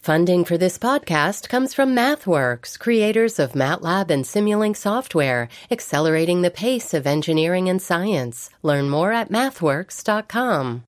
Funding for this podcast comes from MathWorks, creators of MATLAB and Simulink software, accelerating the pace of engineering and science. Learn more at mathworks.com.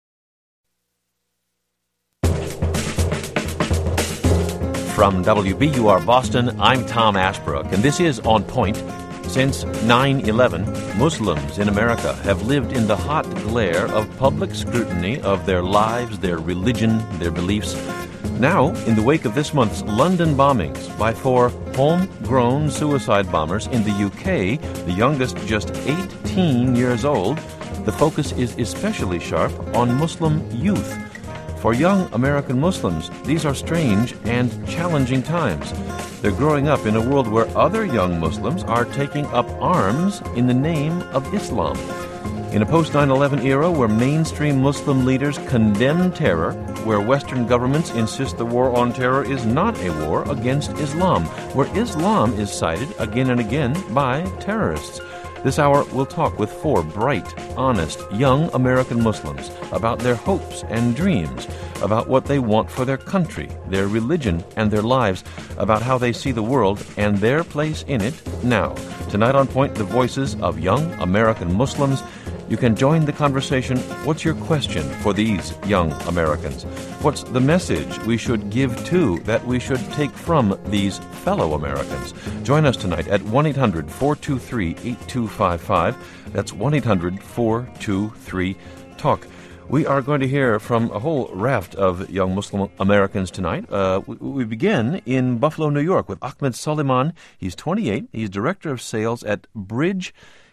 From WBUR Boston, I'm Tom Ashbrook, and this is On Point. Since 9/11, Muslims in America have lived in the hot glare of public scrutiny of their lives, their religion, their beliefs. Now, in the wake of this month's London bombings by 4 homegrown suicide bombers in the UK, the youngest just 18 years old, the focus is especially sharp on Muslim youth. For young American Muslims, these are strange and challenging times. They're growing up in a world where other young Muslims are taking up arms in the name of Islam. In a post-9/11 era where mainstream Muslim leaders condemn terror, where Western governments insist the war on terror is not a war against Islam, where Islam is cited again and again by terrorists. This hour, we'll talk with 4 bright, honest, young American Muslims about their hopes and dreams, about what they want for their country, their religion, and their lives, about how they see the world and their place in it now. Tonight on Point, the voices of young American Muslims. You can join the conversation. What's your question for these young Americans? What's the message we should give to, that we should take from these fellow Americans? Join us tonight at 1-800-423-8255. That's 1-800-423-TALK. We are going to hear from a whole raft of young Muslim Americans tonight. We begin in Buffalo, New York with Ahmed Soliman. He's 28. He's director of sales at Bridges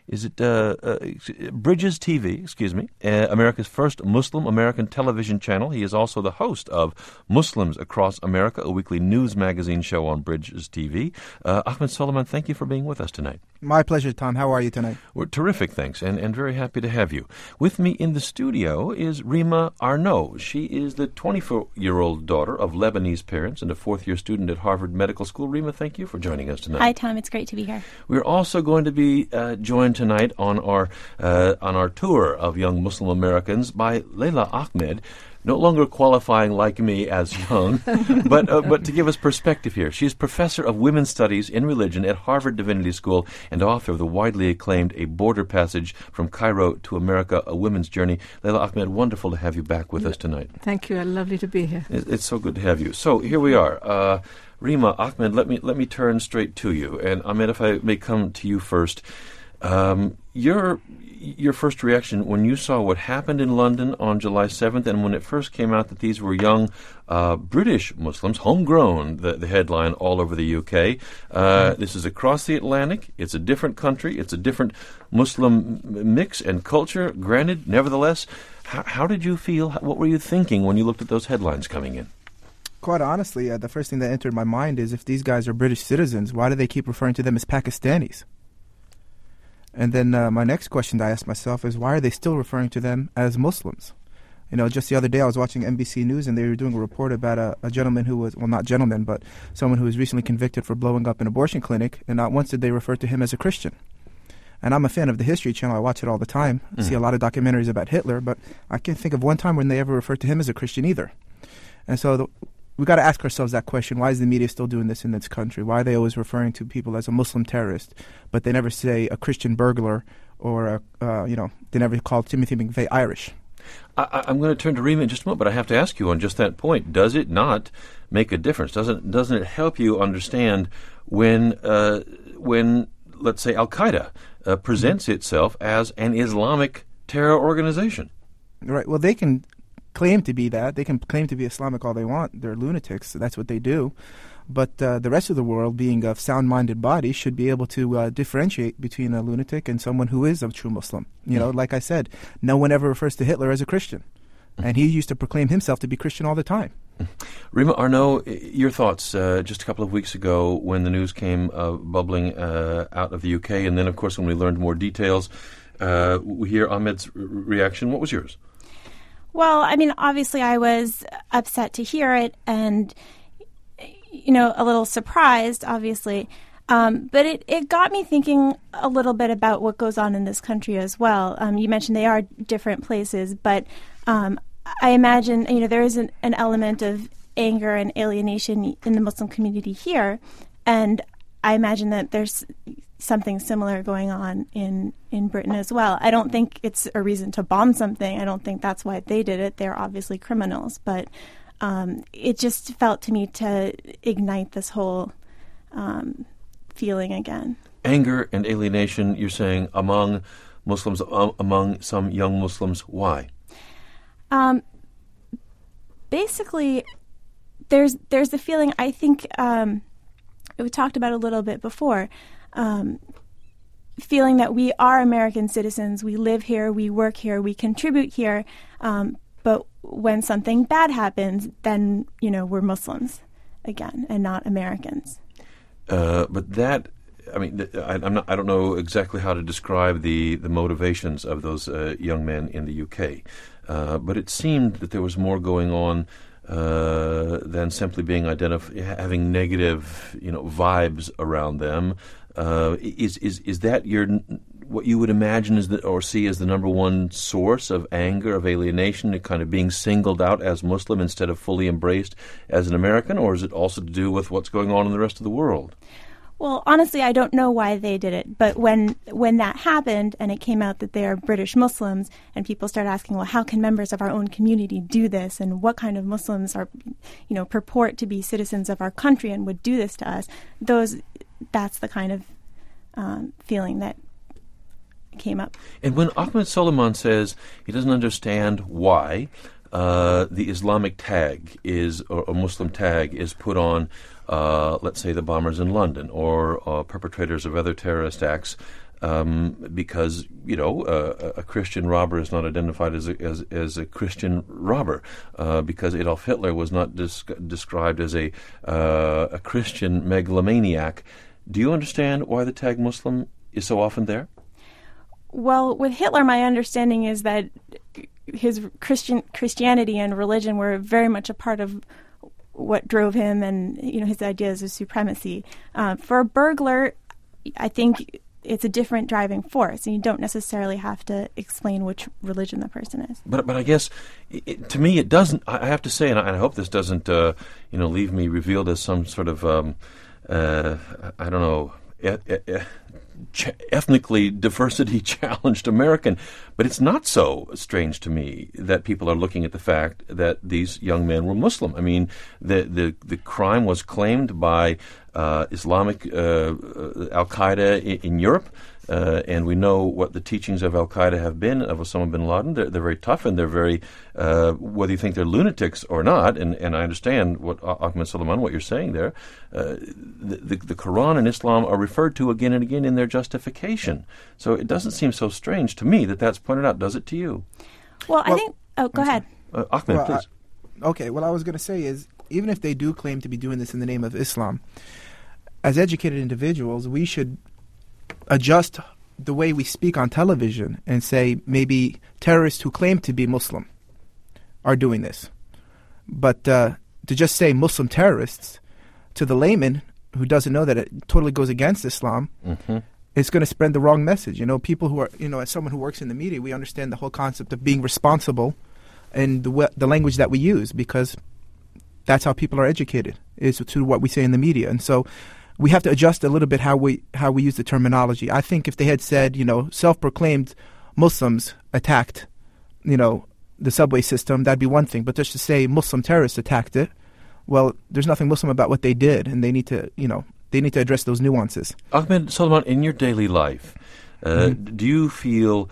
TV, America's first Muslim American television channel. He is also the host of Muslims Across America, a weekly news magazine show on Bridges TV. Ahmed Soliman, thank you for being with us tonight. My pleasure, Tom. How are you tonight? We're terrific, thanks, and very happy to have you. With me in the studio is Rima Arnaud. She is the 24-year-old daughter of Lebanese parents and a fourth-year student at Harvard Medical School. Rima, thank you for joining us tonight. Hi, Tom. It's great to be here. We're also going to be joined tonight on our tour of young Muslim Americans by Leila Ahmed, no longer qualifying like me as young, but to give us perspective here. She's professor of women's studies in religion at Harvard Divinity School and author of the widely acclaimed A Border Passage from Cairo to America, A Women's Journey. Leila Ahmed, wonderful to have you back with us tonight. Thank you. Lovely to be here. It's so good to have you. So here we are. Rima Ahmed, let me turn straight to you. And Ahmed, if I may come to you first. Your first reaction when you saw what happened in London on July 7th and when it first came out that these were young British Muslims, homegrown, the headline all over the UK. This is across the Atlantic. It's a different country. It's a different Muslim mix and culture. Granted, nevertheless, how did you feel? What were you thinking when you looked at those headlines coming in? Quite honestly, the first thing that entered my mind is if these guys are British citizens, why do they keep referring to them as Pakistanis? And then my next question that I asked myself is, why are they still referring to them as Muslims? You know, just the other day I was watching NBC News and they were doing a report about a gentleman who was, well, not gentleman, but someone who was recently convicted for blowing up an abortion clinic, and not once did they refer to him as a Christian. And I'm a fan of the History Channel. I watch it all the time. I see a lot of documentaries about Hitler, but I can't think of one time when they ever referred to him as a Christian either. And so we got to ask ourselves that question. Why is the media still doing this in this country? Why are they always referring to people as a Muslim terrorist, but they never say a Christian burglar or, they never call Timothy McVeigh Irish? I'm going to turn to Rima in just a moment, but I have to ask you on just that point. Does it not make a difference? Doesn't it help you understand when let's say, Al-Qaeda presents itself as an Islamic terror organization? Right. Well, they can claim to be that. They can claim to be Islamic all they want. They're lunatics. So that's what they do. But the rest of the world, being of sound-minded body, should be able to differentiate between a lunatic and someone who is a true Muslim. You know, like I said, no one ever refers to Hitler as a Christian. And he used to proclaim himself to be Christian all the time. Rima Arnaud, your thoughts just a couple of weeks ago when the news came bubbling out of the UK, and then, of course, when we learned more details, we hear Ahmed's reaction. What was yours? Well, I mean, obviously I was upset to hear it and, you know, a little surprised, obviously. But it got me thinking a little bit about what goes on in this country as well. You mentioned they are different places, but I imagine, you know, there is an element of anger and alienation in the Muslim community here, and I imagine that there's something similar going on in Britain as well. I don't think it's a reason to bomb something. I don't think that's why they did it. They're obviously criminals. But it just felt to me to ignite this whole feeling again. Anger and alienation, you're saying, among Muslims, among some young Muslims. Why? Basically, there's the feeling, I think, we talked about a little bit before, feeling that we are American citizens, we live here, we work here, we contribute here, but when something bad happens, then, we're Muslims again and not Americans. But that, I mean, I don't know exactly how to describe the motivations of those young men in the UK, but it seemed that there was more going on than simply being having negative, vibes around them. Is that what you would imagine or see as the number one source of anger, of alienation, kind of being singled out as Muslim instead of fully embraced as an American, or is it also to do with what's going on in the rest of the world? Well, honestly, I don't know why they did it, but when that happened and it came out that they are British Muslims and people started asking, well, how can members of our own community do this, and what kind of Muslims are, purport to be citizens of our country and would do this to us, that's the kind of feeling that came up. And when Ahmed Soliman says he doesn't understand why the Islamic tag or a Muslim tag is put on, let's say, the bombers in London or perpetrators of other terrorist acts, because a Christian robber is not identified as a Christian robber, because Adolf Hitler was not described as a Christian megalomaniac. Do you understand why the tag Muslim is so often there? Well, with Hitler, my understanding is that his Christianity and religion were very much a part of what drove him and his ideas of supremacy. For a burglar, I think it's a different driving force, and you don't necessarily have to explain which religion the person is. But I guess to me it doesn't. I have to say, and I hope this doesn't leave me revealed as some sort of I don't know. Ethnically diversity challenged American, but it's not so strange to me that people are looking at the fact that these young men were Muslim. I mean, the crime was claimed by Islamic Al-Qaeda in Europe, and we know what the teachings of Al-Qaeda have been of Osama bin Laden. They're very tough, and they're very, whether you think they're lunatics or not, and I understand what Ahmed Soliman, what you're saying there, the Quran and Islam are referred to again and again in their justification. So it doesn't seem so strange to me that that's pointed out. Does it to you? Well, I think... Oh, go ahead. Ahmed, please. What I was going to say is, even if they do claim to be doing this in the name of Islam, as educated individuals, we should adjust the way we speak on television and say maybe terrorists who claim to be Muslim are doing this. But to just say Muslim terrorists to the layman who doesn't know that it totally goes against Islam, it's going to spread the wrong message. People who are, as someone who works in the media, we understand the whole concept of being responsible in the language that we use, because that's how people are educated, is to what we say in the media. And so we have to adjust a little bit how we use the terminology. I think if they had said, self-proclaimed Muslims attacked, the subway system, that'd be one thing. But just to say Muslim terrorists attacked it, well, there's nothing Muslim about what they did, and they need to, address those nuances. Ahmed Soliman, in your daily life, do you feel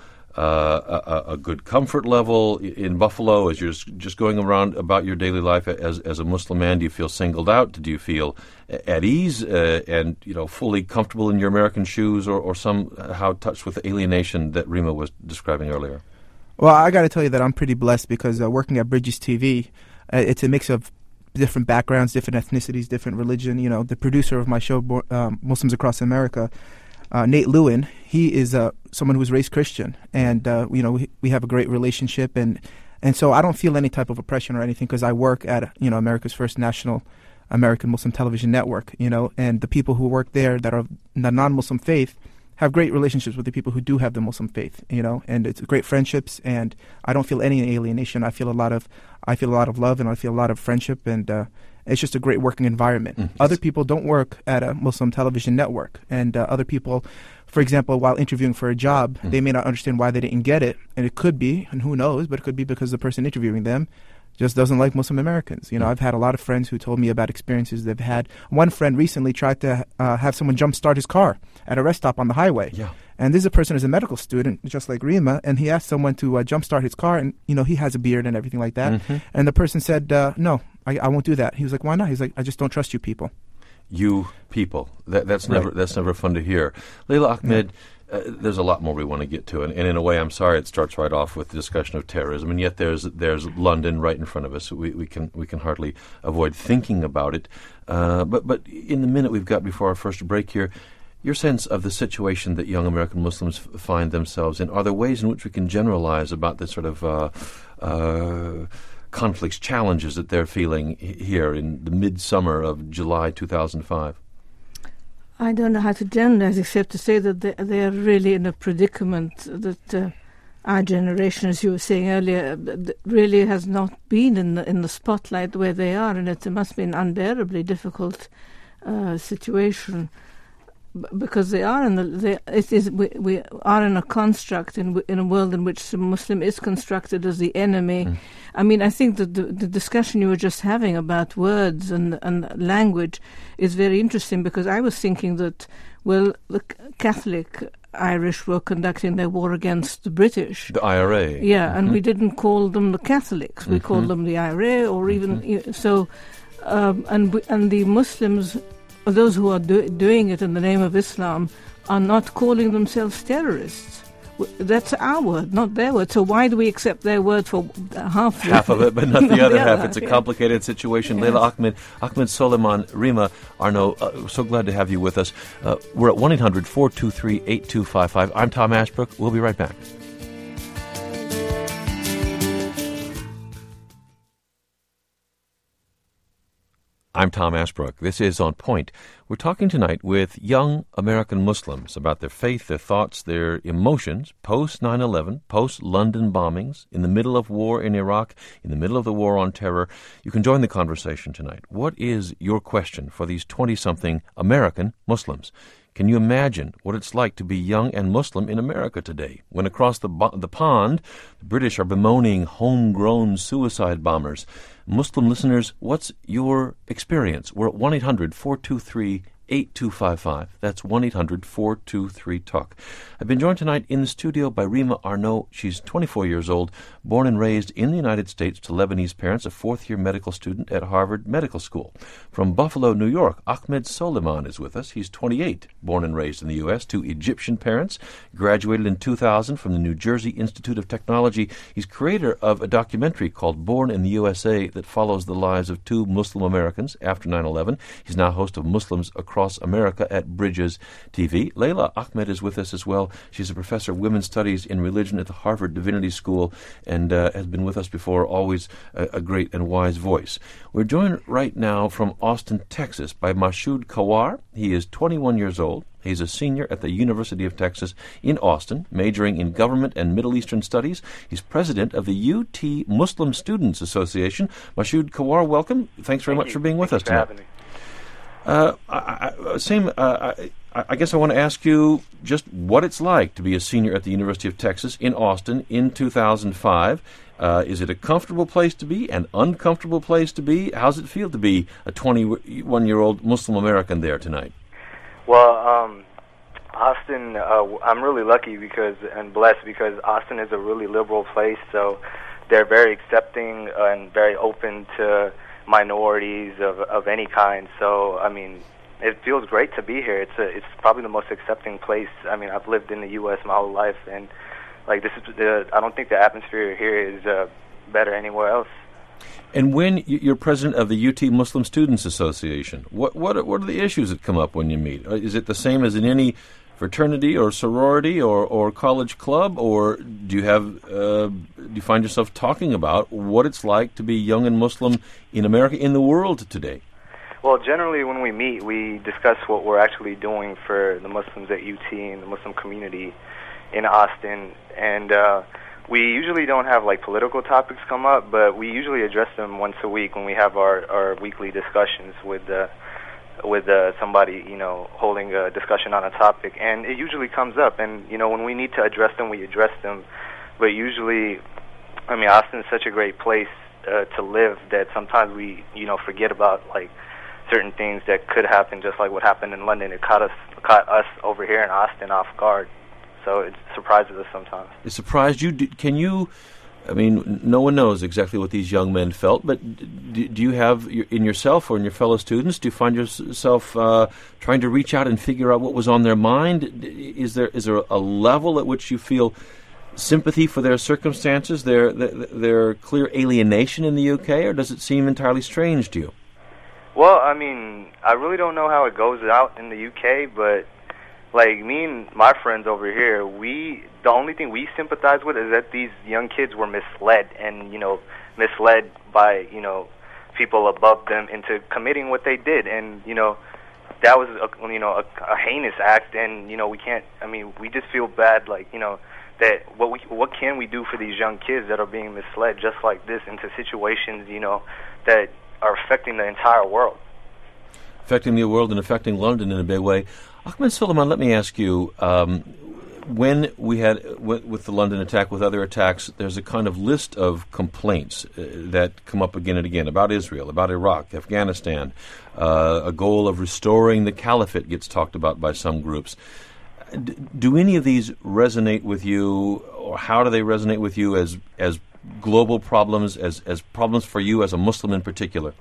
a good comfort level in Buffalo as you're just going around about your daily life as a Muslim man? Do you feel singled out? Do you feel at ease and fully comfortable in your American shoes, or somehow touched with the alienation that Rima was describing earlier? Well, I got to tell you that I'm pretty blessed, because working at Bridges TV, it's a mix of different backgrounds, different ethnicities, different religion. The producer of my show, Muslims Across America, Nate Lewin, he is someone who was raised Christian, and we have a great relationship, and so I don't feel any type of oppression or anything, because I work at America's first national American Muslim television network, and the people who work there that are the non-Muslim faith have great relationships with the people who do have the Muslim faith, and it's great friendships, and I don't feel any alienation. I feel a lot of love, and I feel a lot of friendship, and it's just a great working environment. Other people don't work at a Muslim television network, and other people, for example, while interviewing for a job, they may not understand why they didn't get it, and it could be, and who knows, but it could be because the person interviewing them just doesn't like Muslim Americans. I've had a lot of friends who told me about experiences they've had. One friend recently tried to have someone jumpstart his car at a rest stop on the highway. Yeah. And this is a person who's a medical student, just like Rima, and he asked someone to jumpstart his car, and, he has a beard and everything like that. And the person said, no, I won't do that. He was like, why not? He's like, I just don't trust you people. You people. That's never fun to hear. Leila Ahmed, there's a lot more we want to get to, and in a way, I'm sorry it starts right off with the discussion of terrorism, and yet there's London right in front of us. We can hardly avoid thinking about it. But in the minute we've got before our first break here, your sense of the situation that young American Muslims find themselves in, are there ways in which we can generalize about this sort of conflicts, challenges that they're feeling here in the midsummer of July 2005? I don't know how to generalize except to say that they are really in a predicament that our generation, as you were saying earlier, really has not been in the spotlight where they are, and it must be an unbearably difficult situation. Because they are we are in a construct in a world in which the Muslim is constructed as the enemy. I mean, I think that the discussion you were just having about words and language is very interesting, because I was thinking that, well, the Catholic Irish were conducting their war against the British. The IRA. Yeah, and we didn't call them the Catholics. We called them the IRA, or even so. And the Muslims, those who are doing it in the name of Islam, are not calling themselves terrorists. That's our word, not their word. So why do we accept their word for half of it, but not the other half? It's a complicated situation. Yes. Leila Ahmed Soleiman, Rima Arnaud, so glad to have you with us. We're at 1-800-423-8255. I'm Tom Ashbrook. We'll be right back. I'm Tom Ashbrook. This is On Point. We're talking tonight with young American Muslims about their faith, their thoughts, their emotions, post-9/11, post-London bombings, in the middle of war in Iraq, in the middle of the war on terror. You can join the conversation tonight. What is your question for these 20-something American Muslims? Can you imagine what it's like to be young and Muslim in America today, when across the pond, the British are bemoaning homegrown suicide bombers? Muslim listeners, what's your experience? We're at 1-800-423-8255. That's 1-800-423-TALK. I've been joined tonight in the studio by Rima Arnaud. She's 24 years old, born and raised in the United States to Lebanese parents, a fourth-year medical student at Harvard Medical School. From Buffalo, New York, Ahmed Soleiman is with us. He's 28, born and raised in the U.S. to Egyptian parents, graduated in 2000 from the New Jersey Institute of Technology. He's creator of a documentary called Born in the USA that follows the lives of two Muslim Americans after 9/11. He's now host of Muslims Across America at Bridges TV. Leila Ahmed is with us as well. She's a professor of women's studies in religion at the Harvard Divinity School and has been with us before, always a great and wise voice. We're joined right now from Austin, Texas by Mashoud Kawar. He is 21 years old. He's a senior at the University of Texas in Austin, majoring in government and Middle Eastern studies. He's president of the UT Muslim Students Association. Mashoud Kawar, welcome. Thanks very much for being with us tonight. I guess I want to ask you just what it's like to be a senior at the University of Texas in Austin in 2005. Is it a comfortable place to be, an uncomfortable place to be? How's it feel to be a 21-year-old Muslim American there tonight? Well, Austin, I'm really lucky and blessed because Austin is a really liberal place, so they're very accepting and very open to minorities of any kind. So, I mean, it feels great to be here. It's probably the most accepting place. I mean, I've lived in the U.S. my whole life, and I don't think the atmosphere here is better anywhere else. And when you're president of the UT Muslim Students Association, what are the issues that come up when you meet? Is it the same as in any fraternity or sorority or college club, or do you find yourself talking about what it's like to be young and Muslim in America, in the world today? Well, generally when we meet, we discuss what we're actually doing for the Muslims at UT and the Muslim community in Austin. And we usually don't have like political topics come up, but we usually address them once a week when we have our weekly discussions with somebody, you know, holding a discussion on a topic. And it usually comes up. And, you know, when we need to address them, we address them. But usually, I mean, Austin's such a great place to live that sometimes we, you know, forget about like certain things that could happen, just like what happened in London. It caught us over here in Austin off guard. So it surprises us sometimes. It surprised you? Can you, I mean, no one knows exactly what these young men felt, but do you have, in yourself or in your fellow students, do you find yourself trying to reach out and figure out what was on their mind? Is there a level at which you feel sympathy for their circumstances, their clear alienation in the UK, or does it seem entirely strange to you? Well, I mean, I really don't know how it goes out in the UK, but like me and my friends over here, the only thing we sympathize with is that these young kids were misled and, you know, misled by, you know, people above them into committing what they did. And, you know, that was, a heinous act. And, you know, we just feel bad, like, you know, that what can we do for these young kids that are being misled just like this into situations, you know, that are affecting the entire world. Affecting the world and affecting London in a big way. Ahmed Suleiman, let me ask you, when we had, with the London attack, with other attacks, there's a kind of list of complaints that come up again and again about Israel, about Iraq, Afghanistan. A goal of restoring the caliphate gets talked about by some groups. Do any of these resonate with you, or how do they resonate with you as global problems, as problems for you as a Muslim in particular?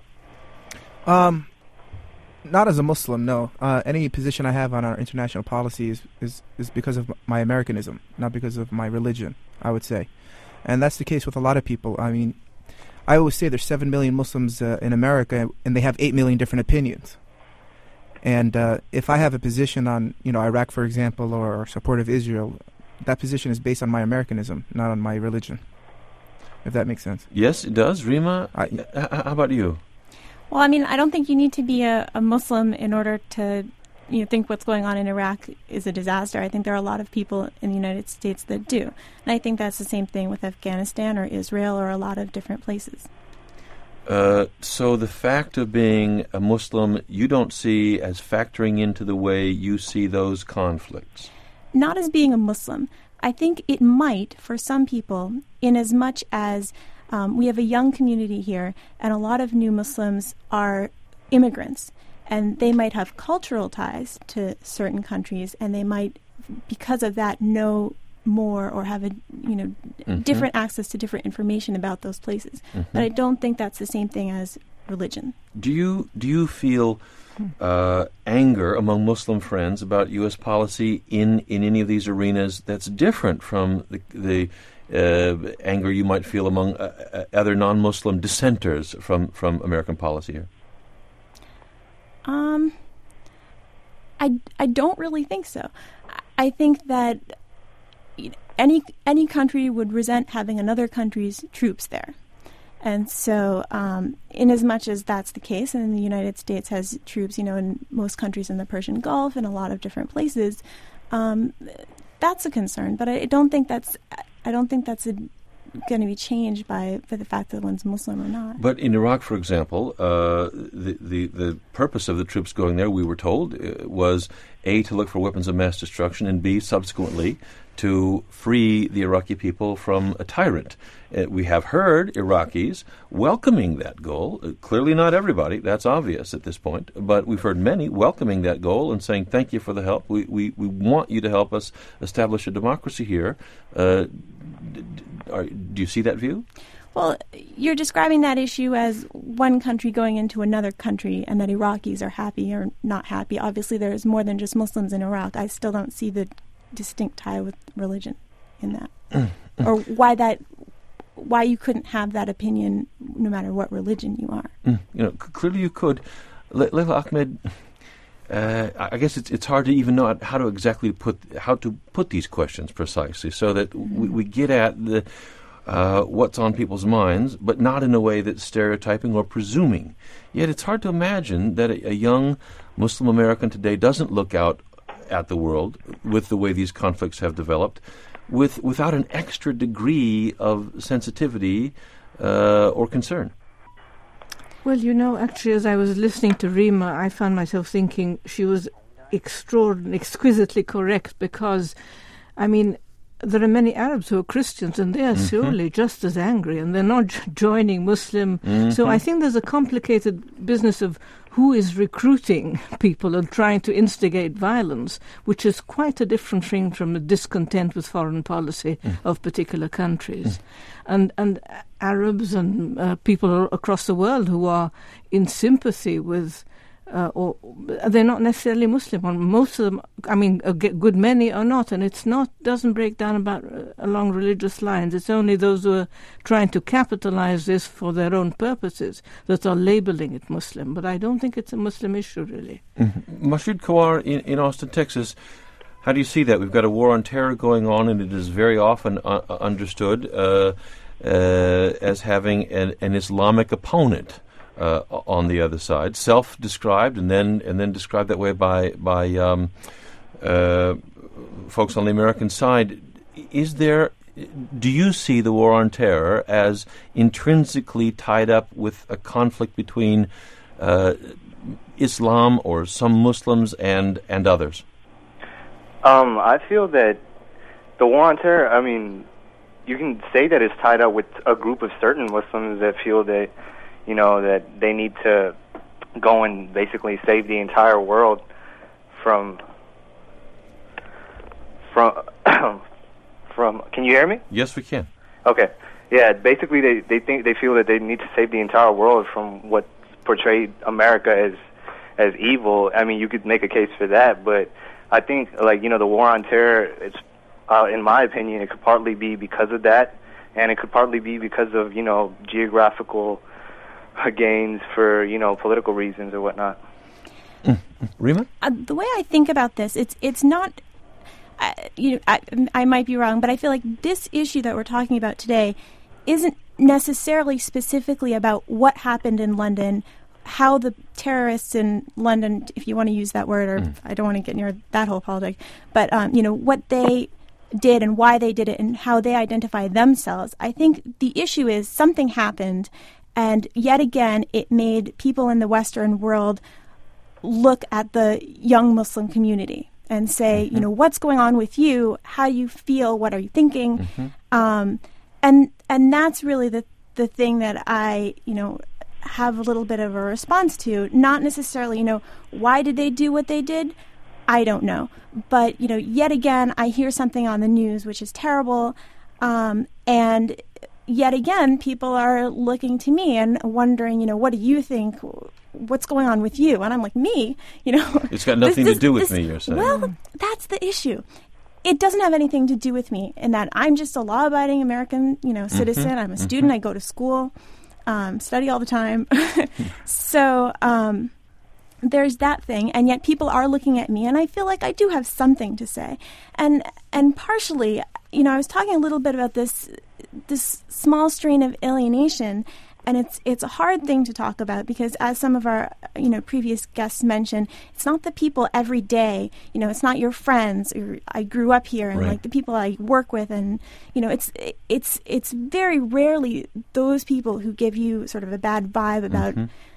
Not as a Muslim, no. Any position I have on our international policy is because of my Americanism, not because of my religion, I would say. And that's the case with a lot of people. I mean, I always say there's 7 million Muslims in America, and they have 8 million different opinions. And if I have a position on, you know, Iraq, for example, or support of Israel, that position is based on my Americanism, not on my religion, if that makes sense. Yes, it does. Rima, how about you? Well, I mean, I don't think you need to be a Muslim in order to, you know, think what's going on in Iraq is a disaster. I think there are a lot of people in the United States that do. And I think that's the same thing with Afghanistan or Israel or a lot of different places. So the fact of being a Muslim, you don't see as factoring into the way you see those conflicts? Not as being a Muslim. I think it might for some people, in as much as we have a young community here, and a lot of new Muslims are immigrants, and they might have cultural ties to certain countries, and they might, because of that, know more or have different access to different information about those places. But I don't think that's the same thing as religion. Do you feel anger among Muslim friends about U.S. policy in any of these arenas that's different from the anger you might feel among other non-Muslim dissenters from American policy here? I don't really think so. I think that any country would resent having another country's troops there. And so, in as much as that's the case, and the United States has troops, in most countries in the Persian Gulf and a lot of different places, that's a concern. But I don't think that's going to be changed by the fact that one's Muslim or not. But in Iraq, for example, the purpose of the troops going there, we were told, was A, to look for weapons of mass destruction, and B, subsequently, to free the Iraqi people from a tyrant. We have heard Iraqis welcoming that goal. Clearly not everybody, that's obvious at this point, but we've heard many welcoming that goal and saying, thank you for the help. We want you to help us establish a democracy here. Do you see that view? Well, you're describing that issue as one country going into another country and that Iraqis are happy or not happy. Obviously, there's more than just Muslims in Iraq. I still don't see the distinct tie with religion in that. Or why you couldn't have that opinion no matter what religion you are. Clearly you could. Layla Ahmed, I guess it's hard to even know how to exactly put these questions precisely so that we get at what's on people's minds, but not in a way that's stereotyping or presuming. Yet it's hard to imagine that a young Muslim American today doesn't look out at the world with the way these conflicts have developed, without an extra degree of sensitivity or concern. Well, actually, as I was listening to Rima, I found myself thinking she was exquisitely correct, because, there are many Arabs who are Christians, and they are surely just as angry, and they're not joining Muslim. So I think there's a complicated business of who is recruiting people and trying to instigate violence, which is quite a different thing from the discontent with foreign policy of particular countries. And Arabs and people across the world who are in sympathy with or they're not necessarily Muslim. Most of them, a good many are not, and doesn't break down along religious lines. It's only those who are trying to capitalize this for their own purposes that are labeling it Muslim. But I don't think it's a Muslim issue, really. Mashoud Kawar in Austin, Texas, how do you see that? We've got a war on terror going on, and it is very often understood as having an Islamic opponent on the other side, self-described and then described that way by folks on the American side. Do you see the war on terror as intrinsically tied up with a conflict between Islam or some Muslims and others? I feel that the war on terror, you can say that it's tied up with a group of certain Muslims that feel that that they need to go and basically save the entire world from. Can you hear me? Yes, we can. Okay. Yeah. Basically, they feel that they need to save the entire world from what's portrayed America as evil. You could make a case for that, but I think the war on terror, it's in my opinion, it could partly be because of that, and it could partly be because of geographical gains for political reasons or whatnot. Rima? The way I think about this, it's not. I might be wrong, but I feel like this issue that we're talking about today isn't necessarily specifically about what happened in London, how the terrorists in London, if you want to use that word, or I don't want to get near that whole politics, but what they did and why they did it and how they identify themselves. I think the issue is something happened. And yet again, it made people in the Western world look at the young Muslim community and say, what's going on with you? How do you feel? What are you thinking? And that's really the thing that I, have a little bit of a response to. Not necessarily, why did they do what they did? I don't know. But, yet again, I hear something on the news which is terrible, and yet again, people are looking to me and wondering, what do you think? What's going on with you? And I'm like, me? It's got nothing to do with me, you're saying. Well, that's the issue. It doesn't have anything to do with me in that I'm just a law-abiding American, citizen. I'm a student. I go to school, study all the time. So there's that thing. And yet people are looking at me, and I feel like I do have something to say. And partially, I was talking a little bit about this small strain of alienation, and it's a hard thing to talk about because, as some of our previous guests mentioned, it's not the people every day. It's not your friends. I grew up here, and right. The people I work with, and it's very rarely those people who give you sort of a bad vibe about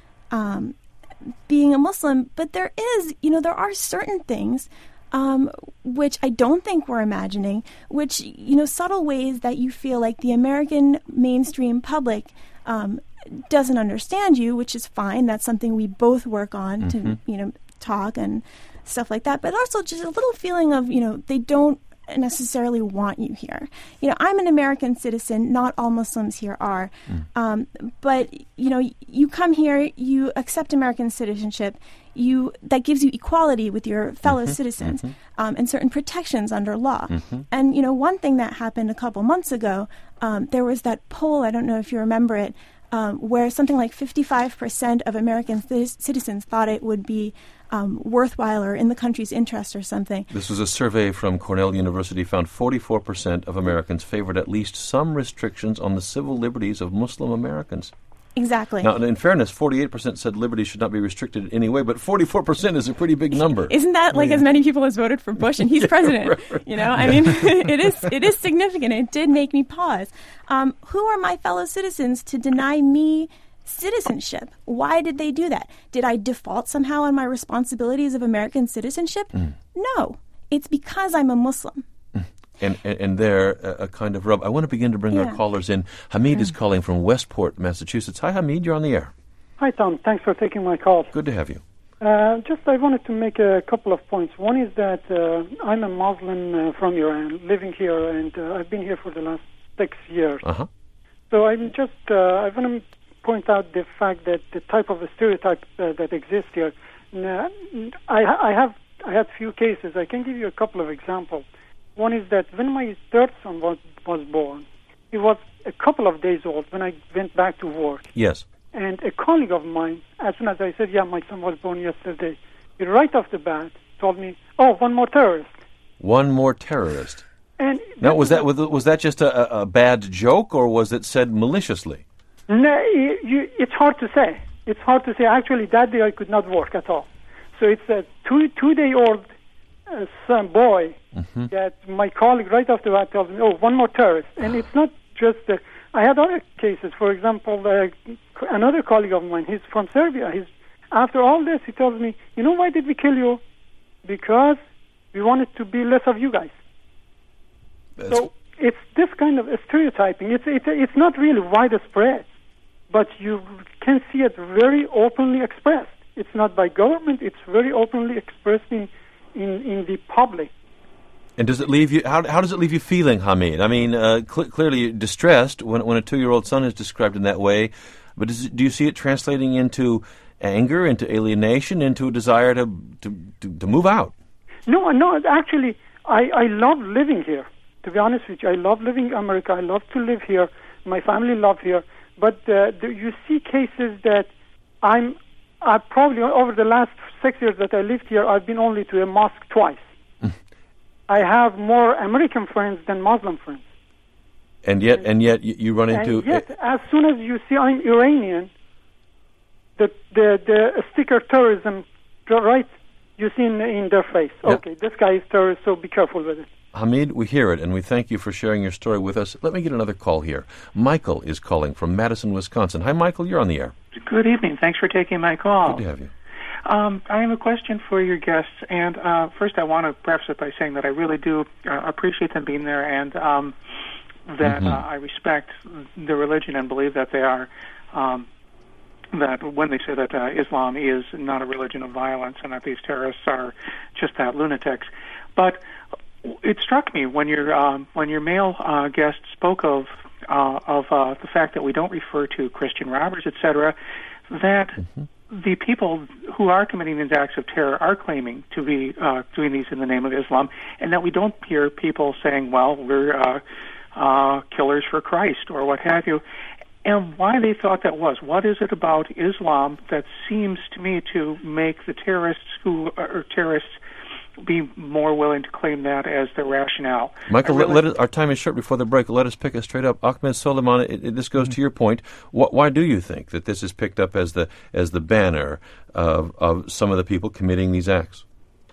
being a Muslim. But there there are certain things. Which I don't think we're imagining, which, subtle ways that you feel like the American mainstream public doesn't understand you, which is fine. That's something we both work on to, talk and stuff like that. But also just a little feeling of, they don't necessarily want you here. I'm an American citizen. Not all Muslims here are. But, you come here, you accept American citizenship. That gives you equality with your fellow citizens and certain protections under law. And, one thing that happened a couple months ago, there was that poll, I don't know if you remember it, where something like 55% of American citizens thought it would be worthwhile or in the country's interest or something. This was a survey from Cornell University found 44% of Americans favored at least some restrictions on the civil liberties of Muslim Americans. Exactly. Now, in fairness, 48% said liberty should not be restricted in any way, but 44% is a pretty big number. Isn't that like as many people as voted for Bush and he's president? Right. You know, I mean, it is significant. It did make me pause. Who are my fellow citizens to deny me citizenship? Why did they do that? Did I default somehow on my responsibilities of American citizenship? No. It's because I'm a Muslim. And they're a kind of rub. I want to begin to bring our callers in. Hamid is calling from Westport, Massachusetts. Hi, Hamid. You're on the air. Hi, Tom. Thanks for taking my call. Good to have you. I wanted to make a couple of points. One is that I'm a Muslim from Iran, living here, and I've been here for the last 6 years. Uh-huh. So I want to point out the fact that the type of a stereotype that exists here. I had few cases. I can give you a couple of examples. One is that when my third son was born, he was a couple of days old when I went back to work. Yes. And a colleague of mine, as soon as I said, yeah, my son was born yesterday, he right off the bat told me, oh, one more terrorist. One more terrorist. And now, was that just a bad joke, or was it said maliciously? No, it's hard to say. It's hard to say. Actually, that day I could not work at all. So it's a two-day-old son, boy, that my colleague right after that tells me, oh, one more terrorist. And it's not just I had other cases. For example, another colleague of mine, he's from Serbia. After all this, he tells me, you know why did we kill you? Because we wanted to be less of you guys. So it's this kind of stereotyping. It's not really widespread, but you can see it very openly expressed. It's not by government. It's very openly expressed in the public. And does it leave you? How does it leave you feeling, Hamid? I mean, clearly distressed when a 2-year-old son is described in that way. But do you see it translating into anger, into alienation, into a desire to move out? No. Actually, I love living here. To be honest with you, I love living in America. I love to live here. My family love here. But you see cases that I probably over the last 6 years that I lived here, I've been only to a mosque twice. I have more American friends than Muslim friends. And yet you run into... And yet, as soon as you see I'm Iranian, the sticker terrorism, right, you see in their face. Yep. Okay, this guy is terrorist, so be careful with it. Hamid, we hear it, and we thank you for sharing your story with us. Let me get another call here. Michael is calling from Madison, Wisconsin. Hi, Michael, you're on the air. Good evening. Thanks for taking my call. Good to have you. I have a question for your guests, and first I want to preface it by saying that I really do appreciate them being there, and that I respect their religion and believe that they are, that when they say that Islam is not a religion of violence and that these terrorists are just that lunatics. But it struck me when your male guest spoke of the fact that we don't refer to Christian robbers, etc., that the people who are committing these acts of terror are claiming to be doing these in the name of Islam, and that we don't hear people saying, well, we're killers for Christ or what have you, and why they thought that was. What is it about Islam that seems to me to make the terrorists who are terrorists be more willing to claim that as the rationale? Michael, our time is short before the break. Let us pick it straight up. Ahmed Soliman, this goes to your point. Why do you think that this is picked up as the banner of some of the people committing these acts?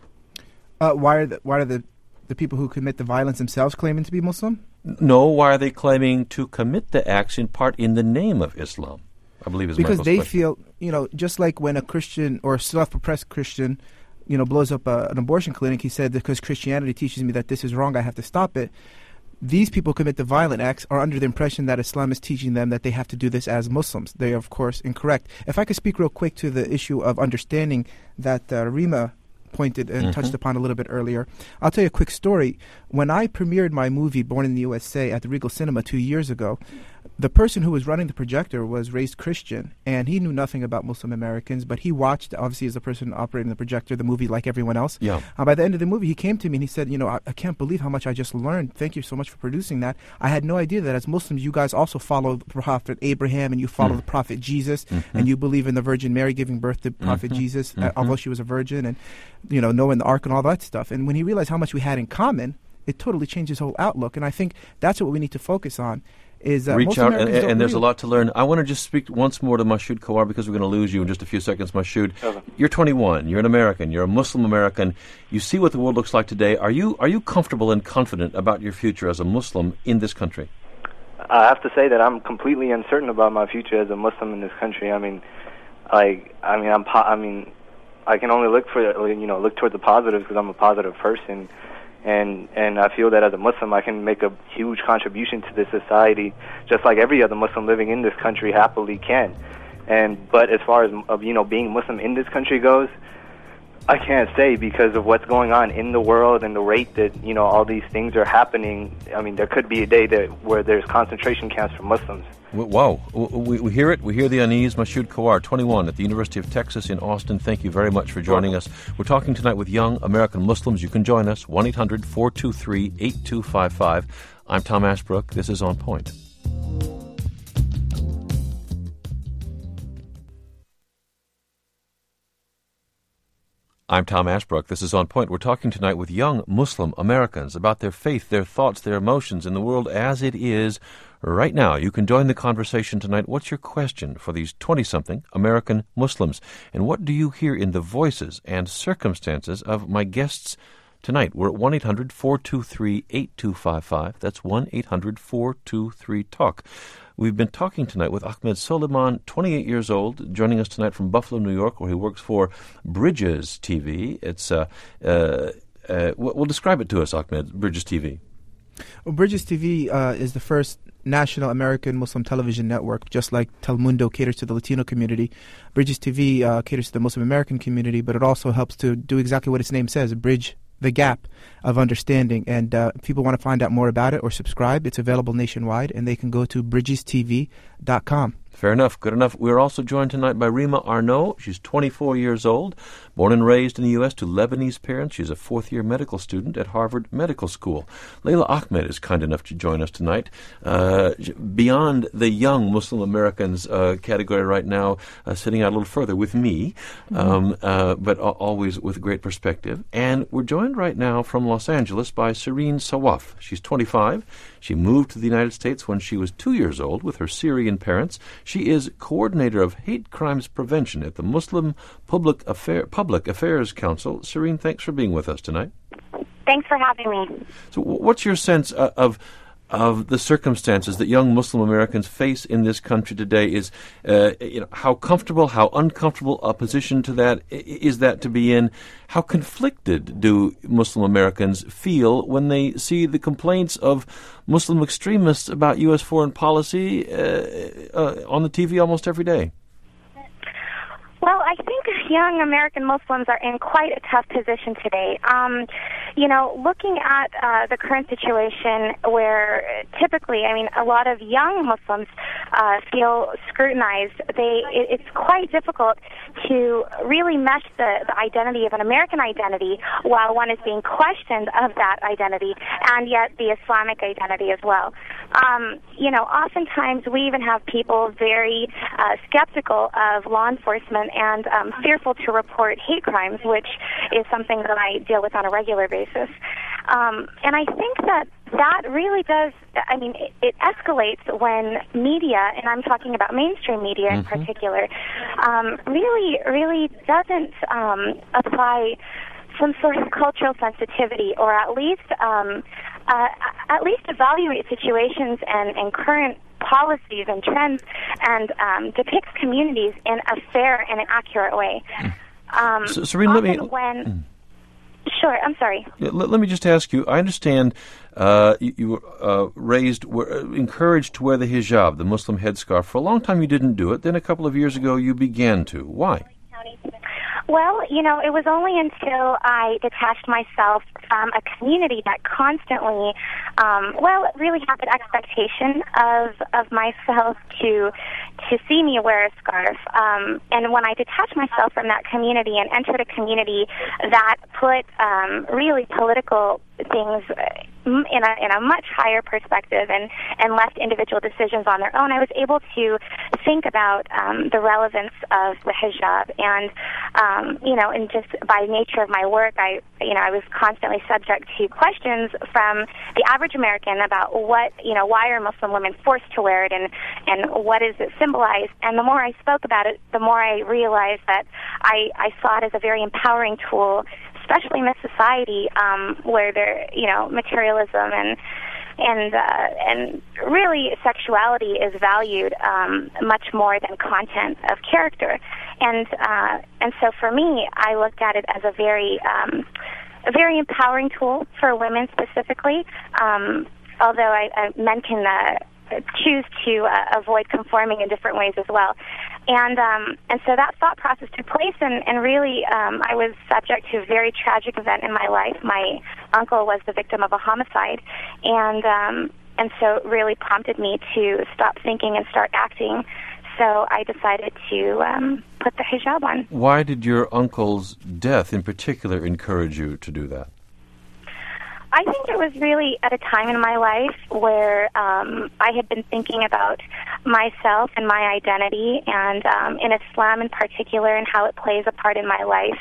Why are the people who commit the violence themselves claiming to be Muslim? No, why are they claiming to commit the acts in part in the name of Islam? I believe is because Michael's they question. feel, just like when a Christian or a self-professed Christian blows up an abortion clinic, he said, because Christianity teaches me that this is wrong, I have to stop it. These people commit the violent acts are under the impression that Islam is teaching them that they have to do this as Muslims. They are, of course, incorrect. If I could speak real quick to the issue of understanding that Rima pointed and touched upon a little bit earlier, I'll tell you a quick story. When I premiered my movie, Born in the USA, at the Regal Cinema 2 years ago, the person who was running the projector was raised Christian, and he knew nothing about Muslim Americans, but he watched, obviously as a person operating the projector, the movie like everyone else. Yeah. By the end of the movie, he came to me and he said, I can't believe how much I just learned. Thank you so much for producing that. I had no idea that as Muslims, you guys also follow the Prophet Abraham, and you follow the Prophet Jesus, and you believe in the Virgin Mary giving birth to Prophet Jesus, although she was a virgin, and, knowing the Ark and all that stuff. And when he realized how much we had in common, it totally changed his whole outlook. And I think that's what we need to focus on. Is reach out, and there's a lot to learn. I want to just speak once more to Mashoud Kawar, because we're going to lose you in just a few seconds. Mashoud, you're 21. You're an American. You're a Muslim American. You see what the world looks like today. Are you comfortable and confident about your future as a Muslim in this country? I have to say that I'm completely uncertain about my future as a Muslim in this country. I can only look toward the positives because I'm a positive person. And I feel that as a Muslim, I can make a huge contribution to this society, just like every other Muslim living in this country happily can. But as far as being Muslim in this country goes, I can't say, because of what's going on in the world and the rate that all these things are happening. I mean, there could be a day where there's concentration camps for Muslims. Wow. We hear it. We hear the unease. Mashoud Kawar, 21, at the University of Texas in Austin. Thank you very much for joining us. We're talking tonight with young American Muslims. You can join us, 1-800-423-8255. I'm Tom Ashbrook. This is On Point. I'm Tom Ashbrook. This is On Point. We're talking tonight with young Muslim Americans about their faith, their thoughts, their emotions in the world as it is right now. You can join the conversation tonight. What's your question for these 20-something American Muslims? And what do you hear in the voices and circumstances of my guests tonight? We're at 1-800-423-8255. That's 1-800-423-TALK. We've been talking tonight with Ahmed Soliman, 28 years old, joining us tonight from Buffalo, New York, where he works for Bridges TV. It's we'll describe it to us, Ahmed, Bridges TV. Well, Bridges TV is the first national American Muslim television network. Just like Telemundo caters to the Latino community, Bridges TV caters to the Muslim American community, but it also helps to do exactly what its name says, bridge the gap of understanding. And if people want to find out more about it or subscribe, it's available nationwide, and they can go to bridgestv.com. Fair enough. Good enough. We're also joined tonight by Rima Arnaud. She's 24 years old, born and raised in the U.S. to Lebanese parents. She's a fourth-year medical student at Harvard Medical School. Layla Ahmed is kind enough to join us tonight. Beyond the young Muslim Americans category right now, sitting out a little further with me, but always with great perspective. And we're joined right now from Los Angeles by Shireen Sawaf. She's 25. She moved to the United States when she was 2 years old with her Syrian parents. She is coordinator of hate crimes prevention at the Muslim Public Affairs Council. Shireen, thanks for being with us tonight. Thanks for having me. So what's your sense of the circumstances that young Muslim Americans face in this country today? Is how comfortable, how uncomfortable a position to that is that to be in? How conflicted do Muslim Americans feel when they see the complaints of Muslim extremists about U.S. foreign policy on the TV almost every day? Well, I think young American Muslims are in quite a tough position today. Looking at the current situation where typically, a lot of young Muslims feel scrutinized, it's quite difficult to really mesh the identity of an American identity while one is being questioned of that identity, and yet the Islamic identity as well. Oftentimes we even have people very skeptical of law enforcement and fearful to report hate crimes, which is something that I deal with on a regular basis. And I think that really does, it escalates when media, and I'm talking about mainstream media in particular, really doesn't apply some sort of cultural sensitivity, or at least evaluate situations and current policies and trends, and depicts communities in a fair and an accurate way. Serene, let me... Sure, I'm sorry. Let me just ask you, I understand you were encouraged to wear the hijab, the Muslim headscarf. For a long time you didn't do it. Then a couple of years ago you began to. Why? Well, it was only until I detached myself from a community that constantly, really had an expectation of myself to see me wear a scarf. And when I detached myself from that community and entered a community that put really political things in a much higher perspective and left individual decisions on their own, I was able to think about the relevance of the hijab. And and just by nature of my work, I was constantly subject to questions from the average American about why are Muslim women forced to wear it and what does it symbolize? And the more I spoke about it, the more I realized that I saw it as a very empowering tool, especially in this society where there, materialism and really sexuality is valued much more than content of character. And so for me, I looked at it as a very empowering tool for women specifically. Although men can choose to avoid conforming in different ways as well. And so that thought process took place, and really I was subject to a very tragic event in my life. My uncle was the victim of a homicide, and so it really prompted me to stop thinking and start acting. So I decided to put the hijab on. Why did your uncle's death in particular encourage you to do that? I think it was really at a time in my life where I had been thinking about myself and my identity, and in Islam in particular, and how it plays a part in my life.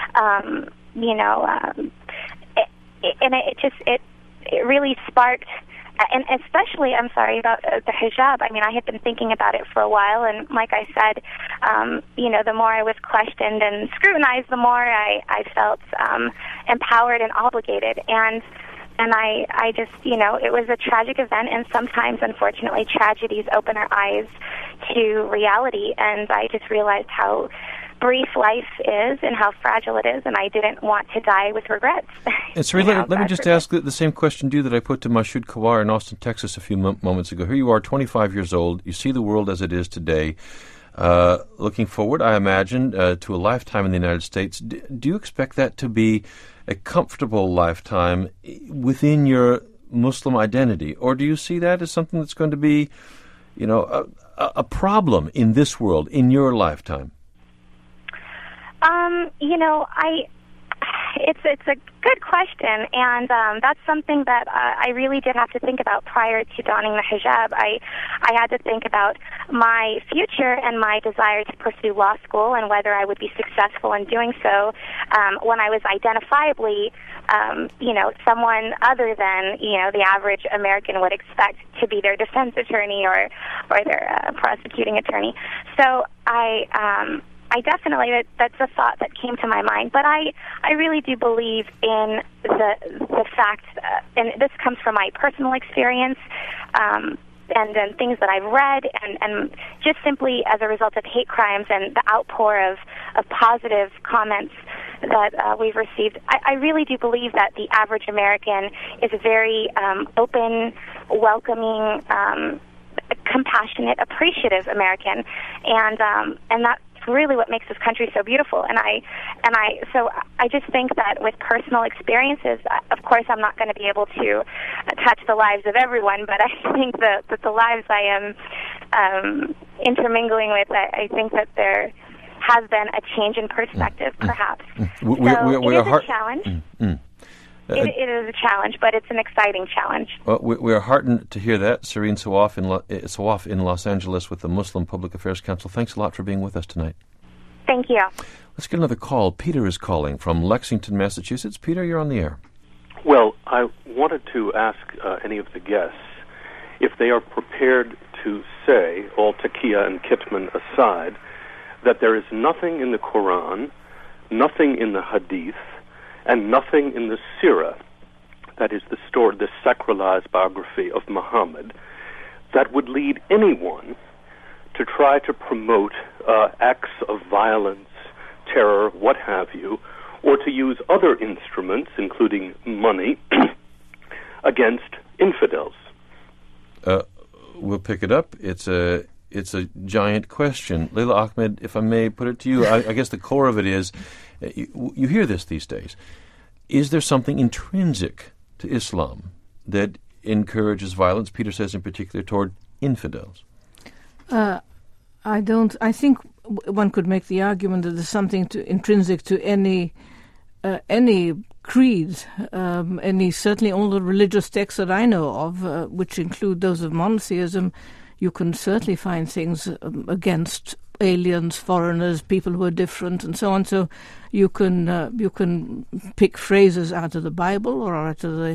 It really sparked. And especially, I'm sorry, about the hijab. I mean, I had been thinking about it for a while, and like I said, the more I was questioned and scrutinized, the more I felt empowered and obligated. And I just, it was a tragic event, and sometimes, unfortunately, tragedies open our eyes to reality, and I just realized how brief life is and how fragile it is, and I didn't want to die with regrets. And Serena, let me just ask the same question to you that I put to Mashoud Kawar in Austin, Texas a few moments ago. Here you are, 25 years old. You see the world as it is today. Looking forward, I imagine, to a lifetime in the United States. Do you expect that to be a comfortable lifetime within your Muslim identity? Or do you see that as something that's going to be, a problem in this world, in your lifetime? It's a good question, and that's something that I really did have to think about prior to donning the hijab. I had to think about my future and my desire to pursue law school and whether I would be successful in doing so when I was identifiably, someone other than, the average American would expect to be their defense attorney or their prosecuting attorney. So I definitely, that's a thought that came to my mind. But I really do believe in the fact, and this comes from my personal experience, and then things that I've read, and just simply as a result of hate crimes and the outpour of positive comments that we've received. I really do believe that the average American is a very open, welcoming, compassionate, appreciative American, and that's really what makes this country so beautiful. So I just think that with personal experiences, of course I'm not going to be able to touch the lives of everyone, but I think that the lives I am intermingling with, I think that there has been a change in perspective, perhaps. It is a challenge. It is a challenge, but it's an exciting challenge. Well, we are heartened to hear that. Serene Sawaf in Los Angeles with the Muslim Public Affairs Council. Thanks a lot for being with us tonight. Thank you. Let's get another call. Peter is calling from Lexington, Massachusetts. Peter, you're on the air. Well, I wanted to ask any of the guests if they are prepared to say, all Taqiyya and Kitman aside, that there is nothing in the Quran, nothing in the Hadith, and nothing in the Sirah, that is the sacralized biography of Muhammad, that would lead anyone to try to promote acts of violence, terror, what have you, or to use other instruments, including money, against infidels. We'll pick it up. It's it's a giant question. Leila Ahmed, if I may put it to you, I guess the core of it is, you hear this these days. Is there something intrinsic to Islam that encourages violence, Peter says in particular, toward infidels? I don't. I think one could make the argument that there's something intrinsic to any creed, certainly all the religious texts that I know of, which include those of monotheism. You can certainly find things against aliens, foreigners, people who are different, and so on. So you can pick phrases out of the Bible or out of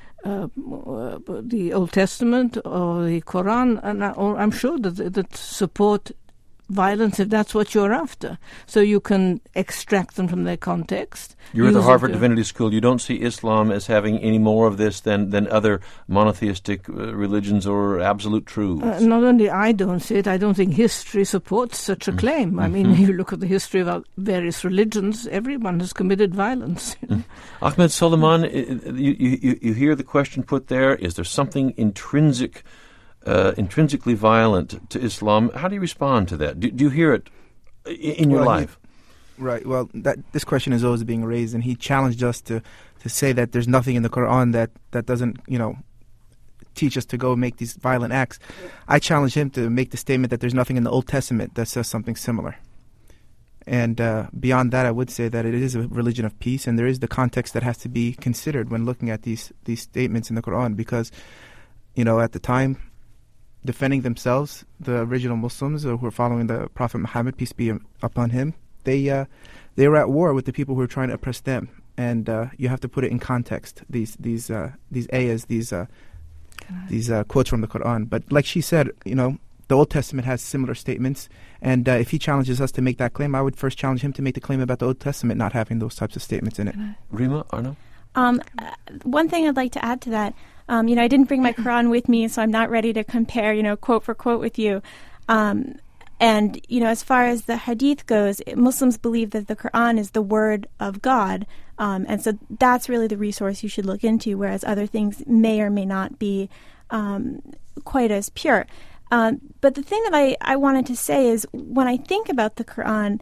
the Old Testament or the Quran, or I'm sure that support violence if that's what you're after. So you can extract them from their context. You're at the Harvard Divinity School. You don't see Islam as having any more of this than other monotheistic religions or absolute truths. Not only I don't see it, I don't think history supports such a claim. Mm-hmm. I mean, if you look at the history of various religions, everyone has committed violence. Ahmed Soliman, you hear the question put there, is there something intrinsically violent to Islam? How do you respond to that? Do you hear it in your life? Right. Well, this question is always being raised, and he challenged us to say that there's nothing in the Quran that doesn't, teach us to go make these violent acts. I challenge him to make the statement that there's nothing in the Old Testament that says something similar. And beyond that, I would say that it is a religion of peace, and there is the context that has to be considered when looking at these statements in the Quran, because, at the time, defending themselves, the original Muslims who were following the Prophet Muhammad, peace be upon him, they were at war with the people who were trying to oppress them, and you have to put it in context. These ayahs, these quotes from the Quran. But like she said, the Old Testament has similar statements, and if he challenges us to make that claim, I would first challenge him to make the claim about the Old Testament not having those types of statements in it. Rima, Arno? One thing I'd like to add to that, I didn't bring my Quran with me, so I'm not ready to compare, quote for quote with you. And, as far as the Hadith goes, Muslims believe that the Quran is the word of God. And so that's really the resource you should look into, whereas other things may or may not be quite as pure. But the thing that I wanted to say is when I think about the Quran,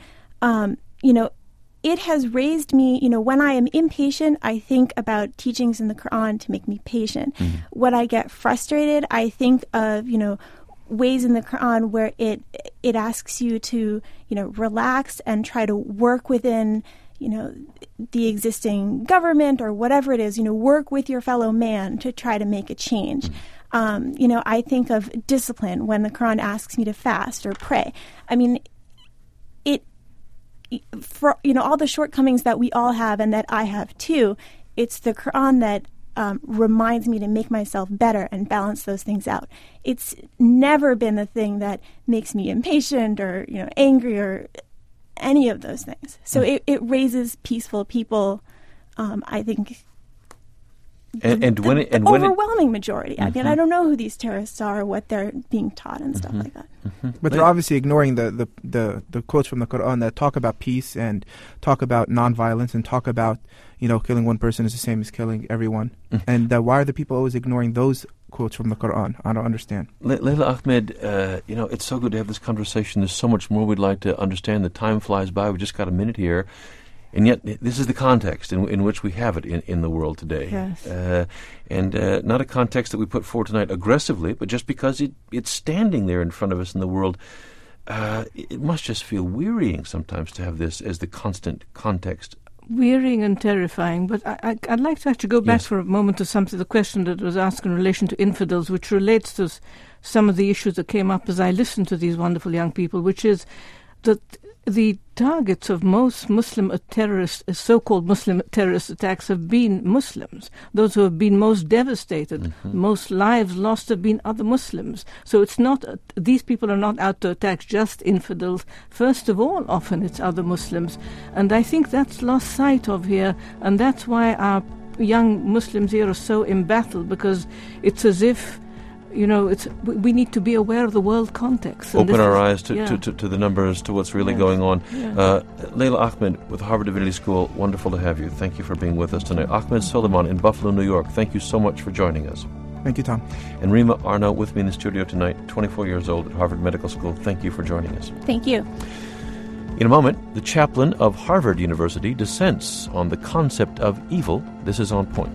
it has raised me, when I am impatient, I think about teachings in the Quran to make me patient. Mm-hmm. When I get frustrated, I think of, ways in the Quran where it asks you to, relax and try to work within, the existing government or whatever it is, work with your fellow man to try to make a change. Mm-hmm. I think of discipline when the Quran asks me to fast or pray. I mean, for all the shortcomings that we all have and that I have too, it's the Quran that reminds me to make myself better and balance those things out. It's never been the thing that makes me impatient or angry or any of those things. So it raises peaceful people. I think. Overwhelming majority. Mm-hmm. I mean, I don't know who these terrorists are, or what they're being taught, and stuff like that. Mm-hmm. But they're obviously ignoring the quotes from the Quran that talk about peace and talk about nonviolence and talk about killing one person is the same as killing everyone. Mm-hmm. And why are the people always ignoring those quotes from the Quran? I don't understand. Leila Ahmed, it's so good to have this conversation. There's so much more we'd like to understand. The time flies by. We just got a minute here. And yet, this is the context in which we have it in the world today. Yes. And not a context that we put forward tonight aggressively, but just because it's standing there in front of us in the world. It must just feel wearying sometimes to have this as the constant context. Wearying and terrifying. But I'd like to actually go back for a moment to the question that was asked in relation to infidels, which relates to some of the issues that came up as I listened to these wonderful young people, which is that the targets of most so-called Muslim terrorist attacks have been Muslims. Those who have been most devastated, mm-hmm. most lives lost have been other Muslims. So it's not, these people are not out to attack just infidels. First of all, often it's other Muslims. And I think that's lost sight of here, and that's why our young Muslims here are so embattled, because it's as if we need to be aware of the world context. Open our eyes to the numbers, to what's really going on. Yeah. Leila Ahmed with Harvard Divinity School, wonderful to have you. Thank you for being with us tonight. Ahmed Soliman in Buffalo, New York, thank you so much for joining us. Thank you, Tom. And Rima Arno with me in the studio tonight, 24 years old at Harvard Medical School. Thank you for joining us. Thank you. In a moment, the chaplain of Harvard University dissents on the concept of evil. This is On Point.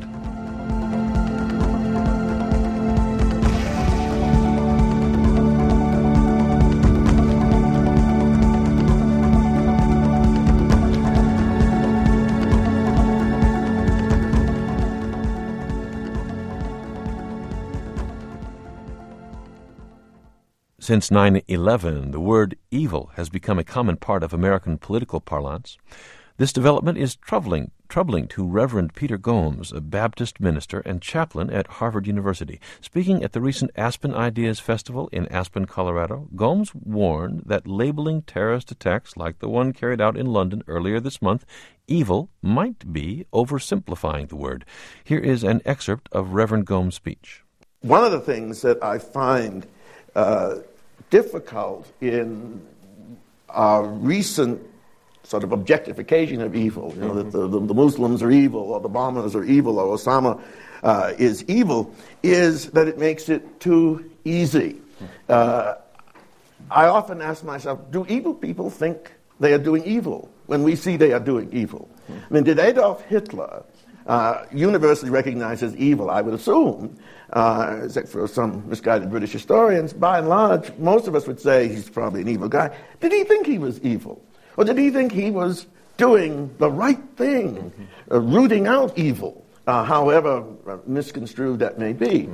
Since 9/11, the word evil has become a common part of American political parlance. This development is troubling to Reverend Peter Gomes, a Baptist minister and chaplain at Harvard University. Speaking at the recent Aspen Ideas Festival in Aspen, Colorado, Gomes warned that labeling terrorist attacks like the one carried out in London earlier this month evil might be oversimplifying the word. Here is an excerpt of Reverend Gomes' speech. One of the things that I find difficult in our recent sort of objectification of evil, that the Muslims are evil, or the bombers are evil, or Osama is evil, is that it makes it too easy. I often ask myself, do evil people think they are doing evil when we see they are doing evil? I mean, did Adolf Hitler universally recognized as evil? I would assume, except for some misguided British historians, by and large, most of us would say he's probably an evil guy. Did he think he was evil? Or did he think he was doing the right thing, rooting out evil, however misconstrued that may be?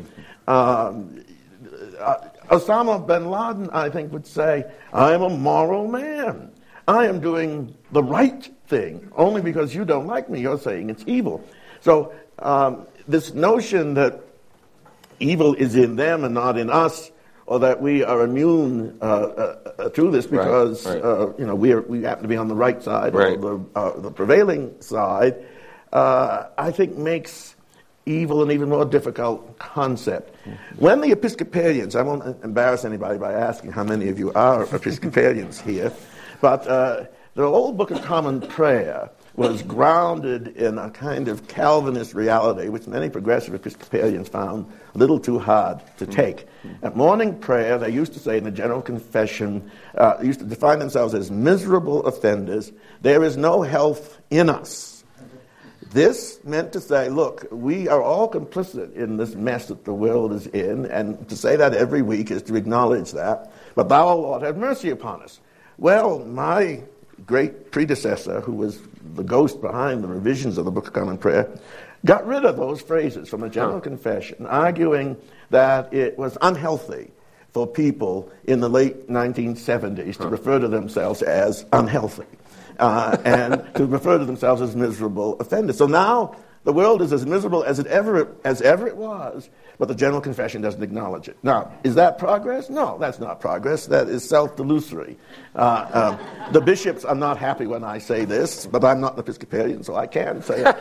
Osama bin Laden, I think, would say, I am a moral man. I am doing the right thing. Only because you don't like me, you're saying it's evil. So this notion that evil is in them and not in us, or that we are immune to this because we happen to be on the right side or the prevailing side, I think makes evil an even more difficult concept. When the Episcopalians, I won't embarrass anybody by asking how many of you are Episcopalians here, but the old Book of Common Prayer was grounded in a kind of Calvinist reality, which many progressive Episcopalians found a little too hard to take. At morning prayer, they used to say in the General Confession, they used to define themselves as miserable offenders. There is no health in us. This meant to say, look, we are all complicit in this mess that the world is in, and to say that every week is to acknowledge that. But thou, O Lord, have mercy upon us. Well, my great predecessor, who was the ghost behind the revisions of the Book of Common Prayer, got rid of those phrases from the General Confession, arguing that it was unhealthy for people in the late 1970s to refer to themselves as unhealthy and to refer to themselves as miserable offenders. So now the world is as miserable as ever it was, but the General Confession doesn't acknowledge it. Now, is that progress? No, that's not progress. That is self-delusory. The bishops are not happy when I say this, but I'm not an Episcopalian, so I can say it.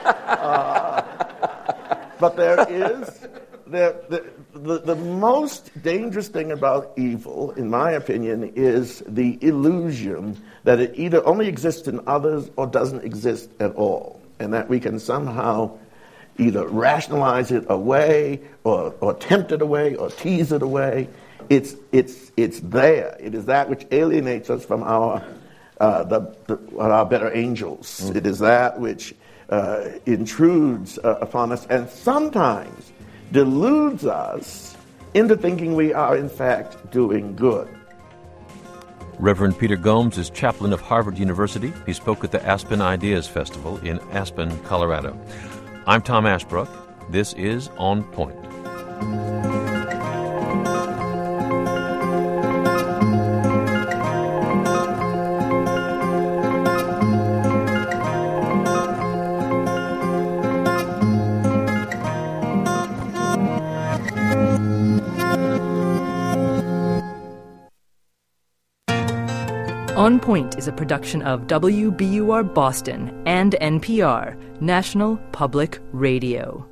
But there is the most dangerous thing about evil, in my opinion, is the illusion that it either only exists in others or doesn't exist at all, and that we can somehow either rationalize it away or tempt it away or tease it away. It's there. It is that which alienates us from our better angels. It is that which intrudes upon us and sometimes deludes us into thinking we are in fact doing good. Reverend Peter Gomes is chaplain of Harvard University. He spoke at the Aspen Ideas Festival in Aspen, Colorado. I'm Tom Ashbrook. This is On Point. On Point is a production of WBUR Boston and NPR, National Public Radio.